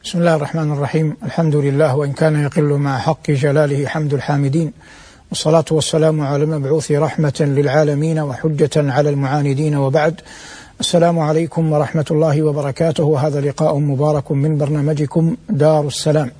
بسم الله الرحمن الرحيم. الحمد لله، وإن كان يقل مع حق جلاله حمد الحامدين، والصلاة والسلام على المبعوث رحمة للعالمين وحجة على المعاندين، وبعد. السلام عليكم ورحمة الله وبركاته، وهذا لقاء مبارك من برنامجكم دار السلام.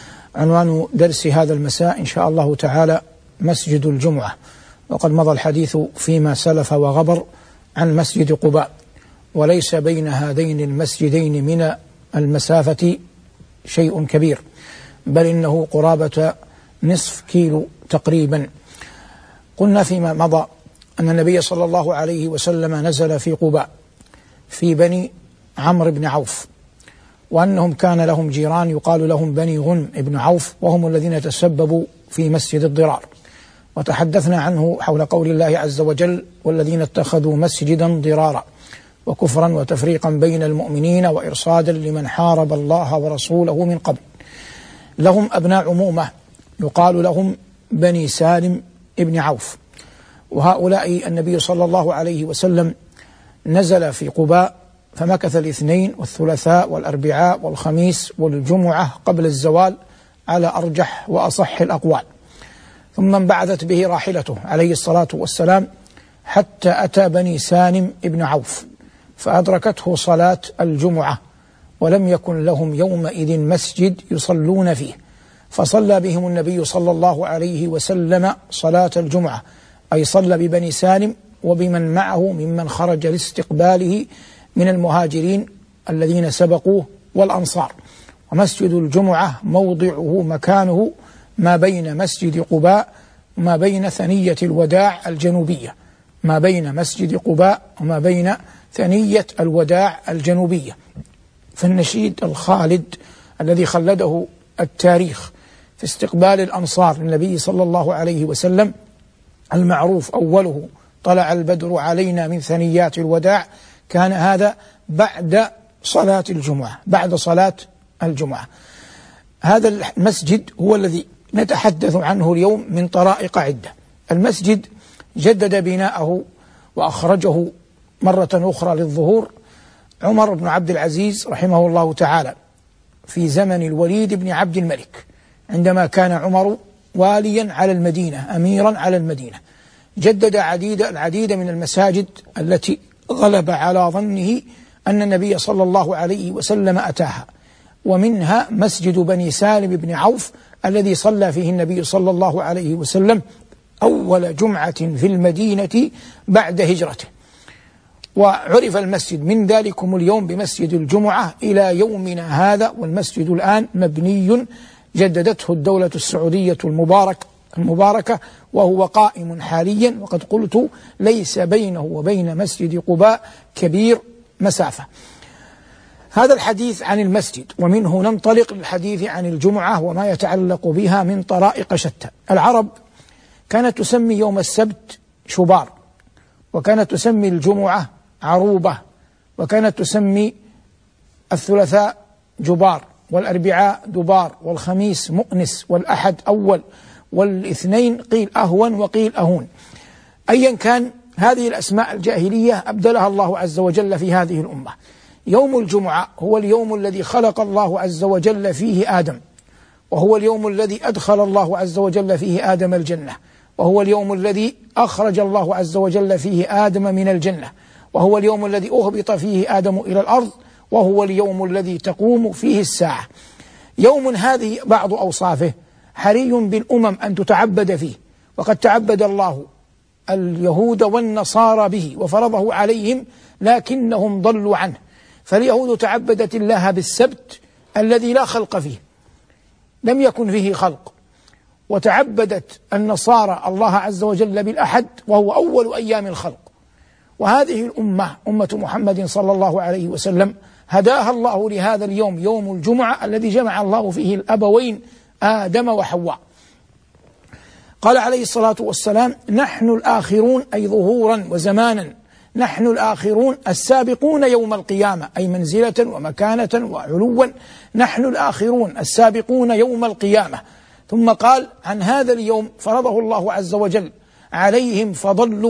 عنوان درس هذا المساء إن شاء الله تعالى مسجد الجمعة، وقد مضى الحديث فيما سلف وغبر عن مسجد قباء، وليس بين هذين المسجدين من المسافة شيء كبير، بل إنه قرابة نصف كيلو تقريبا. قلنا فيما مضى أن النبي صلى الله عليه وسلم نزل في قباء في بني عمرو بن عوف، وأنهم كان لهم جيران يقال لهم بني غنم بن عوف، وهم الذين تسببوا في مسجد الضرار، وتحدثنا عنه حول قول الله عز وجل: والذين اتخذوا مسجدا ضرارا وكفرا وتفريقا بين المؤمنين وإرصادا لمن حارب الله ورسوله من قبل. لهم أبناء عمومة يقال لهم بني سالم ابن عوف، وهؤلاء النبي صلى الله عليه وسلم نزل في قباء، فمكث الاثنين والثلاثاء والأربعاء والخميس والجمعة قبل الزوال على أرجح وأصح الأقوال، ثم انبعثت به راحلته عليه الصلاة والسلام حتى أتى بني سالم ابن عوف، فأدركته صلاة الجمعة، ولم يكن لهم يومئذ مسجد يصلون فيه، فصلى بهم النبي صلى الله عليه وسلم صلاة الجمعة، أي صلى ببني سالم وبمن معه ممن خرج لاستقباله من المهاجرين الذين سبقوه والأنصار. ومسجد الجمعة موضعه مكانه ما بين مسجد قباء وما بين ثنية الوداع الجنوبية، ما بين مسجد قباء وما بين ثنية الوداع الجنوبية. فالنشيد الخالد الذي خلده التاريخ في استقبال الأنصار للنبي صلى الله عليه وسلم المعروف أوله: طلع البدر علينا من ثنيات الوداع، كان هذا بعد صلاة الجمعة، بعد صلاة الجمعة. هذا المسجد هو الذي نتحدث عنه اليوم من طرائق عدة. المسجد جدد بناءه وأخرجه مرة أخرى للظهور عمر بن عبد العزيز رحمه الله تعالى في زمن الوليد بن عبد الملك، عندما كان عمر واليا على المدينة، أميرا على المدينة. جدد العديد من المساجد التي غلب على ظنه أن النبي صلى الله عليه وسلم أتاها، ومنها مسجد بني سالم بن عوف الذي صلى فيه النبي صلى الله عليه وسلم أول جمعة في المدينة بعد هجرته. وعرف المسجد من ذلكم اليوم بمسجد الجمعة إلى يومنا هذا، والمسجد الآن مبني جددته الدولة السعودية المباركة، وهو قائم حاليا، وقد قلت ليس بينه وبين مسجد قباء كبير مسافة. هذا الحديث عن المسجد، ومنه ننطلق للحديث عن الجمعة وما يتعلق بها من طرائق شتى. العرب كانت تسمي يوم السبت شبار، وكانت تسمي الجمعة عروبة، وكانت تسمي الثلاثاء جبار، والأربعاء دبار، والخميس مؤنس، والأحد أول، والاثنين قيل أهون وقيل أهون. أيا كان، هذه الأسماء الجاهلية أبدلها الله عز وجل في هذه الأمة. يوم الجمعة هو اليوم الذي خلق الله عز وجل فيه آدم، وهو اليوم الذي أدخل الله عز وجل فيه آدم الجنة، وهو اليوم الذي أخرج الله عز وجل فيه آدم من الجنة، وهو اليوم الذي أهبط فيه آدم إلى الأرض، وهو اليوم الذي تقوم فيه الساعة. يوم هذه بعض أوصافه حري بالأمم أن تتعبد فيه، وقد تعبد الله اليهود والنصارى به وفرضه عليهم، لكنهم ضلوا عنه. فاليهود تعبدت الله بالسبت الذي لا خلق فيه، لم يكن فيه خلق، وتعبدت النصارى الله عز وجل بالأحد، وهو أول أيام الخلق. وهذه الأمة أمة محمد صلى الله عليه وسلم هداها الله لهذا اليوم، يوم الجمعة الذي جمع الله فيه الأبوين آدم وحواء. قال عليه الصلاة والسلام: نحن الآخرون، أي ظهورا وزمانا، نحن الآخرون السابقون يوم القيامة، أي منزلة ومكانة وعلوا، نحن الآخرون السابقون يوم القيامة. ثم قال عن هذا اليوم: فرضه الله عز وجل عليهم فضلوا.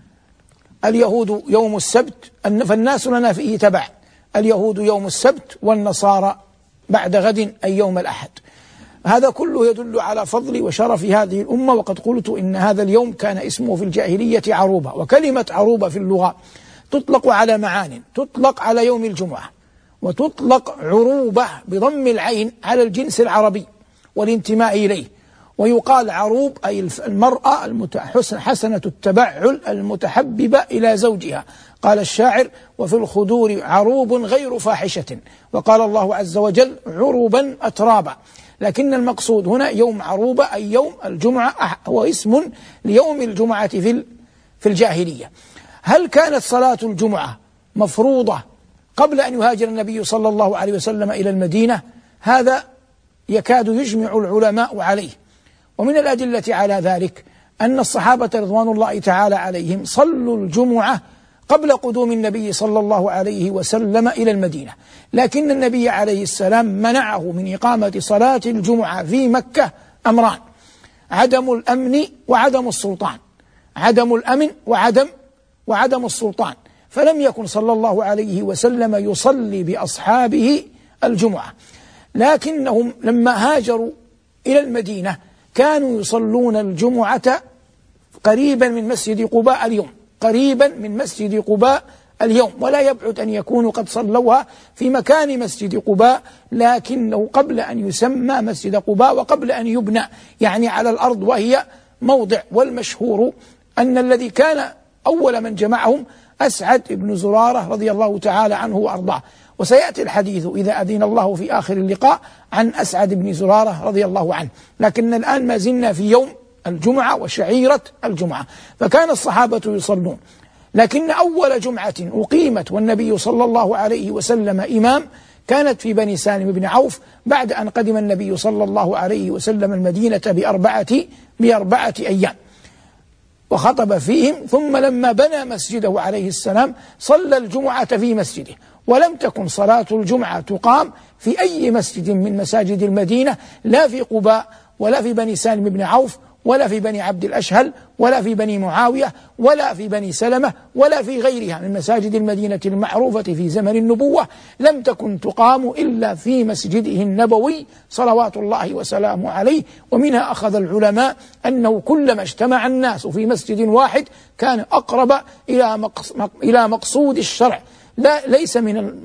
اليهود يوم السبت، فالناس لنا فيه تبع، اليهود يوم السبت والنصارى بعد غد أي يوم الأحد. هذا كله يدل على فضل وشرف هذه الأمة. وقد قلت إن هذا اليوم كان اسمه في الجاهلية عروبة، وكلمة عروبة في اللغة تطلق على معان، تطلق على يوم الجمعة، وتطلق عروبة بضم العين على الجنس العربي والانتماء إليه، ويقال عروب أي المرأة حسنة التبعل المتحببة إلى زوجها. قال الشاعر: وفي الخدور عروب غير فاحشة. وقال الله عز وجل: عروبا أترابا. لكن المقصود هنا يوم عروبة أي يوم الجمعة، هو اسم ليوم الجمعة في الجاهلية. هل كانت صلاة الجمعة مفروضة قبل أن يهاجر النبي صلى الله عليه وسلم إلى المدينة؟ هذا يكاد يجمع العلماء عليه. ومن الأدلة على ذلك أن الصحابة رضوان الله تعالى عليهم صلوا الجمعة قبل قدوم النبي صلى الله عليه وسلم إلى المدينة، لكن النبي عليه السلام منعه من إقامة صلاة الجمعة في مكة أمران: عدم الأمن وعدم السلطان، عدم الأمن وعدم السلطان. فلم يكن صلى الله عليه وسلم يصلي بأصحابه الجمعة، لكنهم لما هاجروا إلى المدينة كانوا يصلون الجمعة قريبا من مسجد قباء اليوم، قريبا من مسجد قباء اليوم، ولا يبعد أن يكونوا قد صلوها في مكان مسجد قباء، لكنه قبل أن يسمى مسجد قباء وقبل أن يبنى، يعني على الأرض وهي موضع. والمشهور أن الذي كان أول من جمعهم أسعد بن زرارة رضي الله تعالى عنه وأرضاه، وسيأتي الحديث إذا أذن الله في آخر اللقاء عن أسعد بن زرارة رضي الله عنه. لكن الآن ما زلنا في يوم الجمعة وشعيرة الجمعة، فكان الصحابة يصلون. لكن أول جمعة أقيمت والنبي صلى الله عليه وسلم إمام كانت في بني سالم بن عوف، بعد أن قدم النبي صلى الله عليه وسلم المدينة بأربعة أيام وخطب فيهم، ثم لما بنى مسجده عليه السلام صلى الجمعة في مسجده. ولم تكن صلاة الجمعة تقام في أي مسجد من مساجد المدينة، لا في قباء ولا في بني سالم بن عوف ولا في بني عبد الأشهل ولا في بني معاوية ولا في بني سلمة ولا في غيرها من مساجد المدينة المعروفة في زمن النبوة. لم تكن تقام إلا في مسجده النبوي صلوات الله وسلامه عليه. ومنها أخذ العلماء أنه كلما اجتمع الناس في مسجد واحد كان أقرب إلى مقصود الشرع. ليس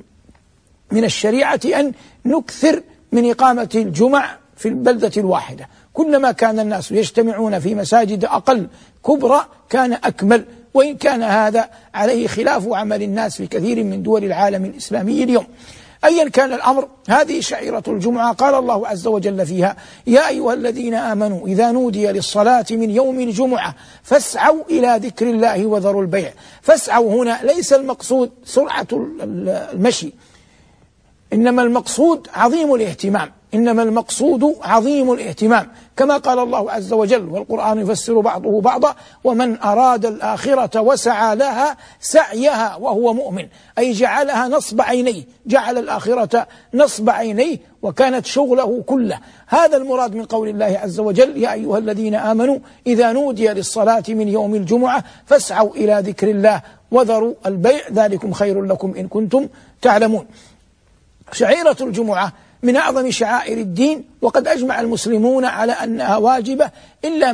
من الشريعة أن نكثر من إقامة الجمع في البلدة الواحدة، كلما كان الناس يجتمعون في مساجد أقل كبرى كان أكمل، وإن كان هذا عليه خلاف عمل الناس في كثير من دول العالم الإسلامي اليوم. أيا كان الأمر، هذه شعيرة الجمعة. قال الله عز وجل فيها: يا أيها الذين آمنوا إذا نودي للصلاة من يوم الجمعة فاسعوا إلى ذكر الله وذروا البيع. فاسعوا هنا ليس المقصود سرعة المشي، إنما المقصود عظيم الاهتمام، إنما المقصود عظيم الاهتمام، كما قال الله عز وجل: والقرآن يفسر بعضه بعضا: ومن أراد الآخرة وسعى لها سعيها وهو مؤمن، أي جعلها نصب عينيه، جعل الآخرة نصب عينيه وكانت شغله كله. هذا المراد من قول الله عز وجل: يا أيها الذين آمنوا إذا نودي للصلاة من يوم الجمعة فاسعوا إلى ذكر الله وذروا البيع ذلكم خير لكم إن كنتم تعلمون. شعيرة الجمعة من أعظم شعائر الدين، وقد أجمع المسلمون على أنها واجبة إلا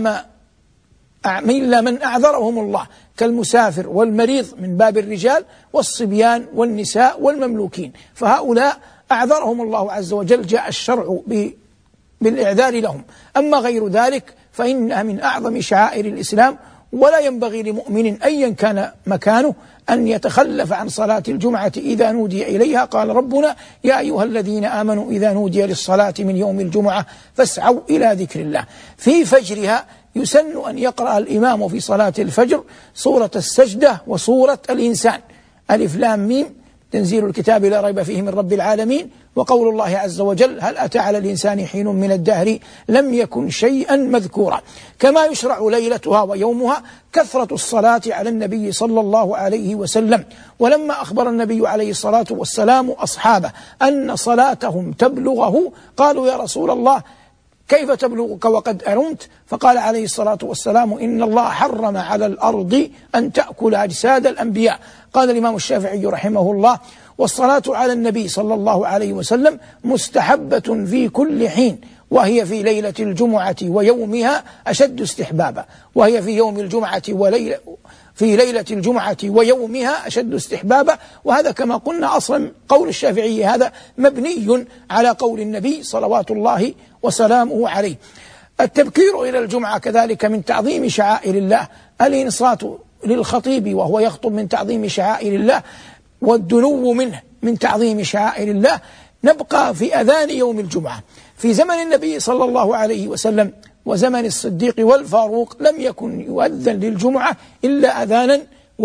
من أعذرهم الله كالمسافر والمريض من باب الرجال والصبيان والنساء والمملوكين، فهؤلاء أعذرهم الله عز وجل، جاء الشرع بالإعذار لهم. أما غير ذلك فإنها من أعظم شعائر الإسلام، ولا ينبغي لمؤمن أيا كان مكانه أن يتخلف عن صلاة الجمعة إذا نودي إليها. قال ربنا: يا أيها الذين آمنوا إذا نودي للصلاة من يوم الجمعة فاسعوا إلى ذكر الله. في فجرها يسن أن يقرأ الإمام في صلاة الفجر سورة السجدة وسورة الإنسان، ألف لام ميم تنزيل الكتاب لا ريب فيه من رب العالمين، وقول الله عز وجل: هل أتى على الإنسان حين من الدهر لم يكن شيئا مذكورا. كما يشرع ليلتها ويومها كثرة الصلاة على النبي صلى الله عليه وسلم. ولما أخبر النبي عليه الصلاة والسلام أصحابه أن صلاتهم تبلغه قالوا: يا رسول الله كيف تبلغك وقد أرمت؟ فقال عليه الصلاة والسلام: إن الله حرم على الأرض أن تأكل أجساد الأنبياء. قال الإمام الشافعي رحمه الله: والصلاة على النبي صلى الله عليه وسلم مستحبة في كل حين، وهي في ليلة الجمعة ويومها أشد استحبابا، وهي في يوم الجمعة في ليلة الجمعة ويومها أشد استحبابا. وهذا كما قلنا أصلا قول الشافعي هذا مبني على قول النبي صلوات الله وسلامه عليه. التبكير إلى الجمعة كذلك من تعظيم شعائر الله، الإنصات للخطيب وهو يخطب من تعظيم شعائر الله، والدنو منه من تعظيم شعائر الله. نبقى في أذان يوم الجمعة. في زمن النبي صلى الله عليه وسلم وزمن الصديق والفاروق لم يكن يؤذن للجمعة إلا أذانا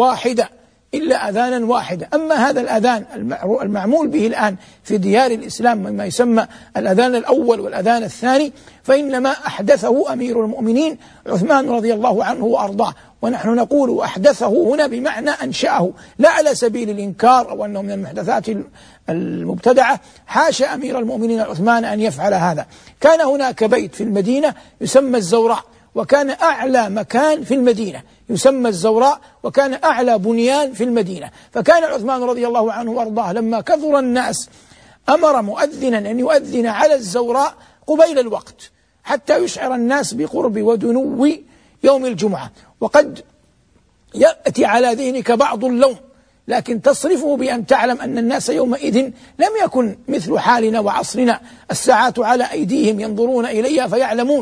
واحدا. أما هذا الأذان المعمول به الآن في ديار الإسلام مما يسمى الأذان الأول والأذان الثاني، فإنما أحدثه أمير المؤمنين عثمان رضي الله عنه وأرضاه. ونحن نقول أحدثه هنا بمعنى أنشأه، لا على سبيل الإنكار أو أنه من المحدثات المبتدعة، حاشا أمير المؤمنين عثمان أن يفعل هذا. كان هناك بيت في المدينة يسمى الزوراء، وكان أعلى مكان في المدينة يسمى الزوراء، وكان أعلى بنيان في المدينة. فكان عثمان رضي الله عنه وأرضاه لما كثر الناس أمر مؤذنا أن يؤذن على الزوراء قبيل الوقت حتى يشعر الناس بقرب ودنو يوم الجمعة. وقد يأتي على ذهنك بعض اللوم، لكن تصرفه بأن تعلم أن الناس يومئذ لم يكن مثل حالنا وعصرنا، الساعات على أيديهم ينظرون إليها فيعلمون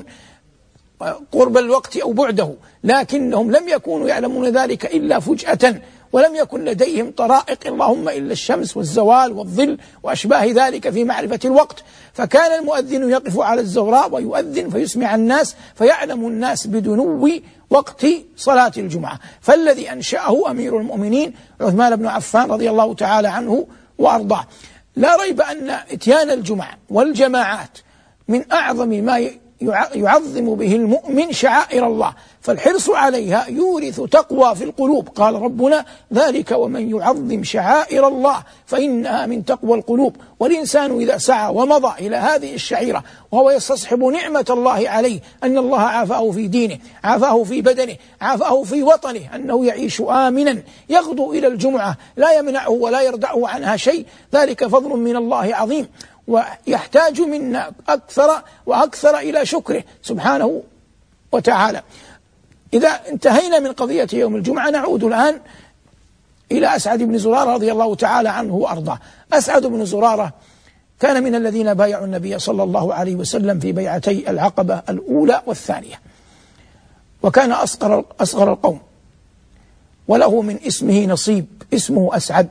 قرب الوقت أو بعده، لكنهم لم يكونوا يعلمون ذلك إلا فجأة، ولم يكن لديهم طرائق اللهم إلا الشمس والزوال والظل وأشباه ذلك في معرفة الوقت. فكان المؤذن يقف على الزوراء ويؤذن فيسمع الناس، فيعلم الناس بدنو وقت صلاة الجمعة. فالذي أنشأه أمير المؤمنين عثمان بن عفان رضي الله تعالى عنه وأرضاه. لا ريب أن إتيان الجمعة والجماعات من أعظم ما يعظم به المؤمن شعائر الله، فالحرص عليها يورث تقوى في القلوب. قال ربنا: ذلك ومن يعظم شعائر الله فإنها من تقوى القلوب. والإنسان إذا سعى ومضى إلى هذه الشعيرة وهو يستصحب نعمة الله عليه، أن الله عافاه في دينه، عافاه في بدنه، عافاه في وطنه، أنه يعيش آمنا، يغدو إلى الجمعة لا يمنعه ولا يردعه عنها شيء، ذلك فضل من الله عظيم، ويحتاج منا أكثر وأكثر إلى شكره سبحانه وتعالى. إذا انتهينا من قضية يوم الجمعة نعود الآن إلى أسعد بن زرارة رضي الله تعالى عنه وأرضاه. أسعد بن زرارة كان من الذين بايعوا النبي صلى الله عليه وسلم في بيعتي العقبة الأولى والثانية، وكان أصغر القوم، وله من اسمه نصيب، اسمه أسعد،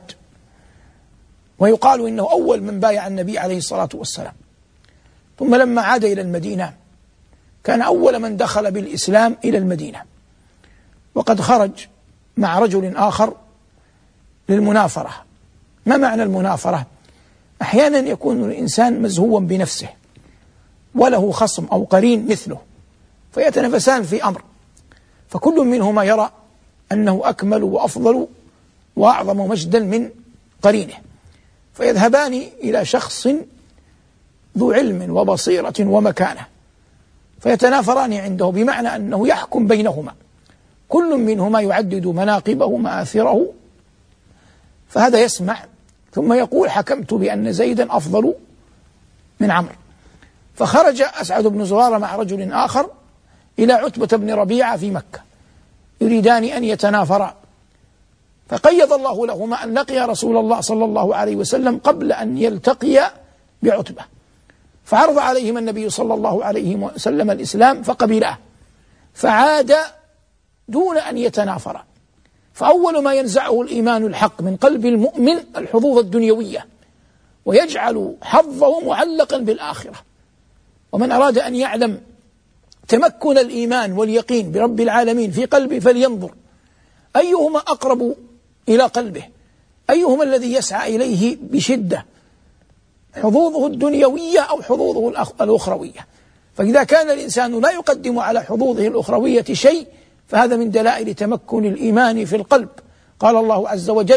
ويقال إنه أول من بايع النبي عليه الصلاة والسلام. ثم لما عاد إلى المدينة كان أول من دخل بالإسلام إلى المدينة، وقد خرج مع رجل آخر للمنافرة. ما معنى المنافرة؟ أحيانا يكون الإنسان مزهوا بنفسه وله خصم أو قرين مثله، فيتنافسان في أمر، فكل منهما يرى أنه أكمل وأفضل وأعظم مجدا من قرينه، فيذهبان إلى شخص ذو علم وبصيرة ومكانة فيتنافران عنده، بمعنى أنه يحكم بينهما، كل منهما يعدد مناقبه مآثره، فهذا يسمع ثم يقول: حكمت بأن زيدا أفضل من عمرو. فخرج أسعد بن زرارة مع رجل آخر إلى عتبة بن ربيعة في مكة، يريدان أن يتنافرا، فقيض الله لهما أن لقي رسول الله صلى الله عليه وسلم قبل أن يلتقي بعتبة، فعرض عليهما النبي صلى الله عليه وسلم الإسلام فقبلاه، فعاد دون أن يتنافرا. فأول ما ينزعه الإيمان الحق من قلب المؤمن الحظوظ الدنيوية، ويجعل حظه معلقا بالآخرة. ومن أراد أن يعلم تمكن الإيمان واليقين برب العالمين في قلبه فلينظر أيهما أقرب إلى قلبه، أيهما الذي يسعى إليه بشدة، حظوظه الدنيوية أو حظوظه الأخروية. فإذا كان الإنسان لا يقدم على حظوظه الأخروية شيء، فهذا من دلائل تمكن الإيمان في القلب. قال الله عز وجل: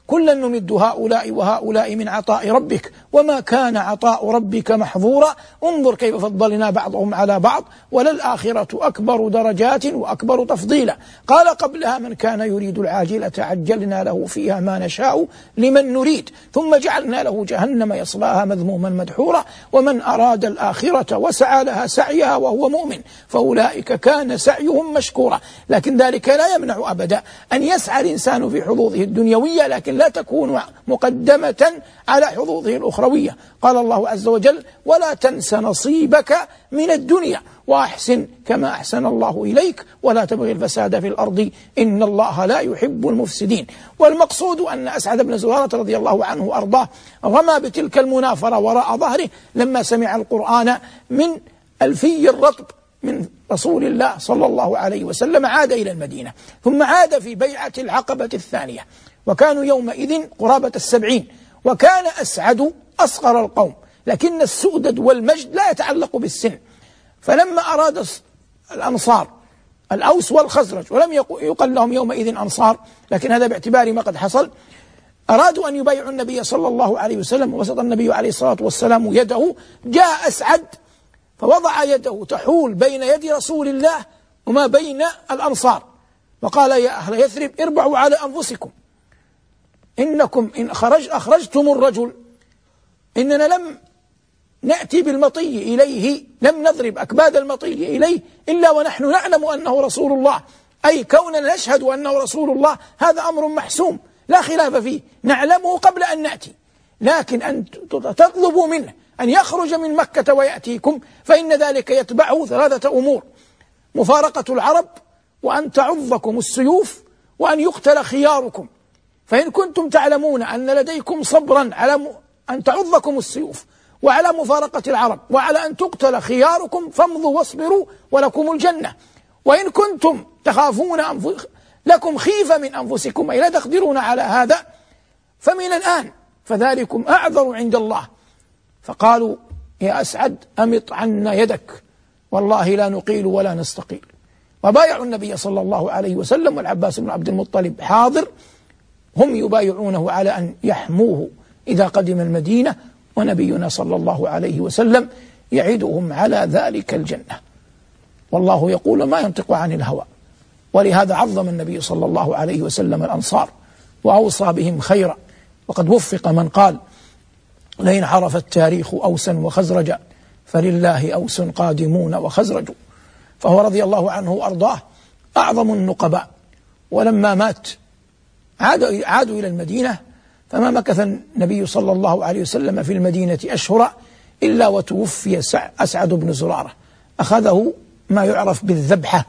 كلا نمد هؤلاء وهؤلاء من عطاء ربك وما كان عطاء ربك محظورا انظر كيف فضلنا بعضهم على بعض وللآخرة أكبر درجات وأكبر تفضيلا. قال قبلها من كان يريد العاجلة عجلنا له فيها ما نشاء لمن نريد ثم جعلنا له جهنم يصلاها مذموما مدحورا ومن أراد الآخرة وسعى لها سعيها وهو مؤمن فأولئك كان سعيهم مشكورا. لكن ذلك لا يمنع أبدا أن يسعى الإنسان في حظوظه الدنيوية لكن لا تكون مقدمة على حظوظه الأخروية. قال الله عز وجل ولا تنس نصيبك من الدنيا وأحسن كما أحسن الله إليك ولا تبغي الفساد في الأرض إن الله لا يحب المفسدين. والمقصود أن أسعد بن زرارة رضي الله عنه وأرضاه رمى بتلك المنافرة وراء ظهره لما سمع القرآن من الفي الرطب من رسول الله صلى الله عليه وسلم. عاد إلى المدينة ثم عاد في بيعة العقبة الثانية وكانوا يومئذ قرابة 70 وكان أسعد أصغر القوم لكن السؤدد والمجد لا يتعلق بالسن. فلما أراد الأنصار الأوس والخزرج ولم يقل لهم يومئذ أنصار لكن هذا باعتبار ما قد حصل أرادوا أن يبايعوا النبي صلى الله عليه وسلم وبسط النبي عليه الصلاة والسلام يده جاء أسعد فوضع يده تحول بين يد رسول الله وما بين الأنصار وقال يا أهل يثرب اربعوا على أنفسكم إنكم إن أخرجتم الرجل إننا لم نأتي بالمطي إليه لم نضرب أكباد المطي إليه إلا ونحن نعلم أنه رسول الله أي كوننا نشهد أنه رسول الله هذا أمر محسوم لا خلاف فيه نعلمه قبل أن نأتي لكن أن تطلبوا منه أن يخرج من مكة ويأتيكم فإن ذلك يتبعه 3 أمور مفارقة العرب وأن تعضكم السيوف وأن يقتل خياركم. فإن كنتم تعلمون أن لديكم صبرا على أن تعضكم السيوف وعلى مفارقة العرب وعلى أن تقتل خياركم فامضوا واصبروا ولكم الجنة. وإن كنتم تخافون لكم خيفة من أنفسكم أي لا تقدرون على هذا فمن الآن فذلكم أعذر عند الله. فقالوا يا أسعد أمط عنا يدك والله لا نقيل ولا نستقيل. وبايعوا النبي صلى الله عليه وسلم والعباس بن عبد المطلب حاضر هم يبايعونه على أن يحموه إذا قدم المدينة ونبينا صلى الله عليه وسلم يعدهم على ذلك الجنة والله يقول ما ينطق عن الهوى. ولهذا عظم النبي صلى الله عليه وسلم الأنصار وأوصى بهم خيرا وقد وفق من قال لئن عرف التاريخ أوسا وخزرجا فلله أوس قادمون وخزرج. فهو رضي الله عنه وأرضاه أعظم النقباء. ولما مات عادوا إلى المدينة فما مكث النبي صلى الله عليه وسلم في المدينة أشهر إلا وتوفي أسعد بن زرارة أخذه ما يعرف بالذبحة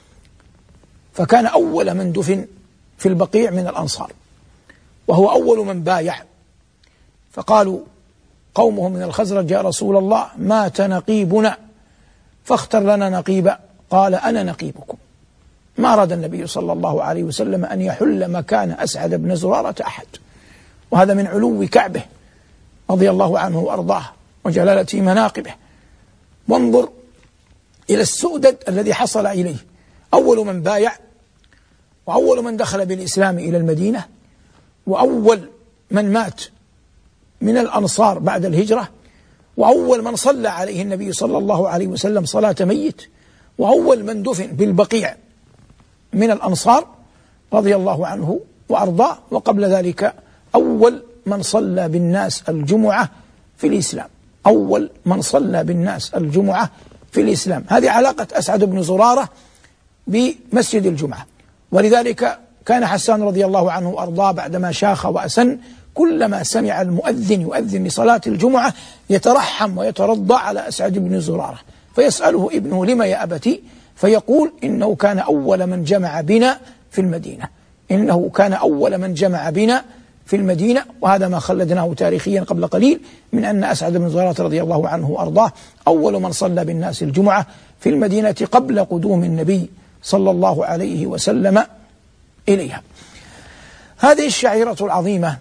فكان أول من دفن في البقيع من الأنصار وهو أول من بايع. فقالوا قومه من الخزرج يا رسول الله مات نقيبنا فاختر لنا نقيبا قال أنا نقيبكم. ما أراد النبي صلى الله عليه وسلم أن يحل مكان أسعد بن زرارة أحد وهذا من علو كعبه رضي الله عنه وأرضاه وجلالة مناقبه. وانظر إلى السؤدد الذي حصل إليه أول من بايع وأول من دخل بالإسلام إلى المدينة وأول من مات من الأنصار بعد الهجرة وأول من صلى عليه النبي صلى الله عليه وسلم صلاة ميت وأول من دفن بالبقيع من الأنصار رضي الله عنه وأرضاه. وقبل ذلك أول من صلى بالناس الجمعة في الإسلام أول من صلى بالناس الجمعة في الإسلام. هذه علاقة أسعد بن زرارة بمسجد الجمعة. ولذلك كان حسان رضي الله عنه وأرضاه بعدما شاخ وأسن كلما سمع المؤذن يؤذن لصلاة الجمعة يترحم ويترضى على أسعد بن زرارة فيسأله ابنه لما يا أبتي فيقول إنه كان أول من جمع بنا في المدينة إنه كان أول من جمع بنا في المدينة. وهذا ما خلدناه تاريخيا قبل قليل من أن أسعد بن زرارة رضي الله عنه وأرضاه أول من صلى بالناس الجمعة في المدينة قبل قدوم النبي صلى الله عليه وسلم إليها. هذه الشعيرة العظيمة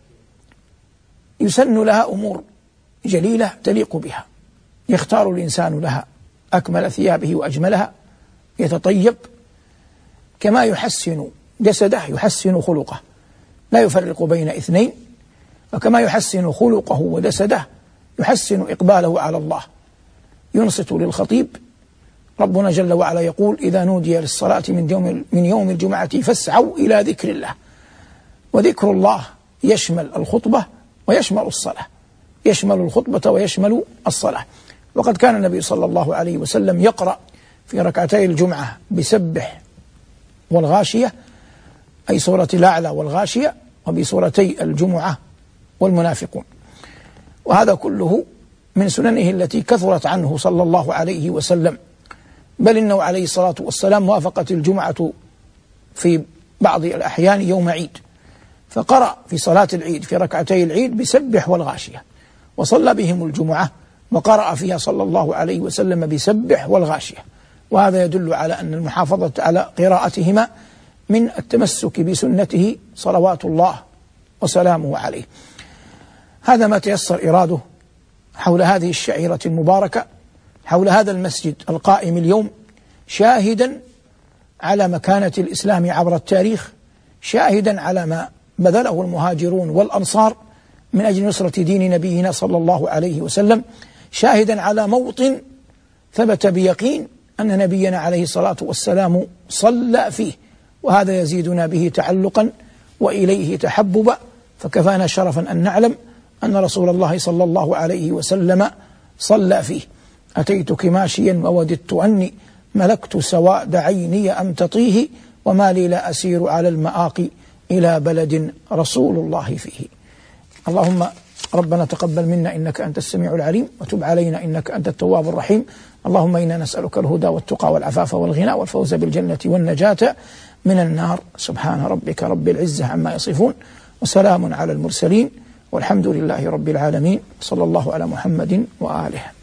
يسن لها أمور جليلة تليق بها يختار الإنسان لها أكمل ثيابه وأجملها يتطيب كما يحسن جسده يحسن خلقه لا يفرق بين اثنين، وكما يحسن خلقه وجسده يحسن إقباله على الله، ينصت للخطيب. ربنا جل وعلا يقول: إذا نودي للصلاة من يوم الجمعة فاسعوا إلى ذكر الله. وذكر الله يشمل الخطبة ويشمل الصلاة، يشمل الخطبة ويشمل الصلاة. وقد كان النبي صلى الله عليه وسلم يقرأ في ركعتي الجمعة بسبح والغاشية، أي سورة الأعلى والغاشية، وبسورتي الجمعة والمنافقون. وهذا كله من سننه التي كثرت عنه صلى الله عليه وسلم، بل إنه عليه الصلاة والسلام وافقت الجمعة في بعض الأحيان يوم عيد، فقرأ في صلاة العيد في ركعتي العيد بسبح والغاشية، وصلى بهم الجمعة وقرأ فيها صلى الله عليه وسلم بسبح والغاشية. وهذا يدل على أن المحافظة على قراءتهما من التمسك بسنته صلوات الله وسلامه عليه. هذا ما تيسر إراده حول هذه الشعيرة المباركة، حول هذا المسجد القائم اليوم، شاهدا على مكانة الإسلام عبر التاريخ، شاهدا على ما بذله المهاجرون والأنصار من أجل نصرة دين نبينا صلى الله عليه وسلم، شاهدا على موطن ثبت بيقين أن نبينا عليه الصلاة والسلام صلى فيه، وهذا يزيدنا به تعلقا وإليه تحببا. فكفانا شرفا أن نعلم أن رسول الله صلى الله عليه وسلم صلى فيه. أتيتك ماشيا ووددت أني ملكت سواد عيني أم تطيه، وما لي لا أسير على المآقي إلى بلد رسول الله فيه. اللهم ربنا تقبل منا إنك أنت السميع العليم، وتب علينا إنك أنت التواب الرحيم. اللهم إنا نسألك الهدى والتقى والعفاف والغنى والفوز بالجنة والنجاة من النار. سبحان ربك رب العزة عما يصفون، وسلام على المرسلين، والحمد لله رب العالمين. صلى الله على محمد وآله.